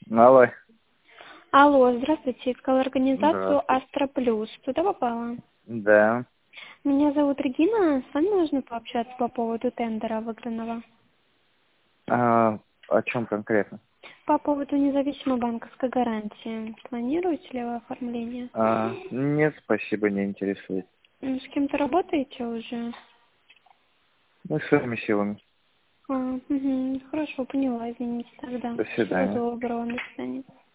Алло. Алло, здравствуйте. Искала организацию Здравствуйте. Астра Плюс. Туда попала? Да. Меня зовут Регина. С вами нужно пообщаться по поводу тендера выигранного. О чем конкретно? По поводу независимой банковской гарантии. Планируете ли вы оформление? Нет, спасибо, не интересует. С кем-то работаете уже? Мы своими силами. Хорошо, поняла, извините тогда. До Всего свидания. доброго, до свидания.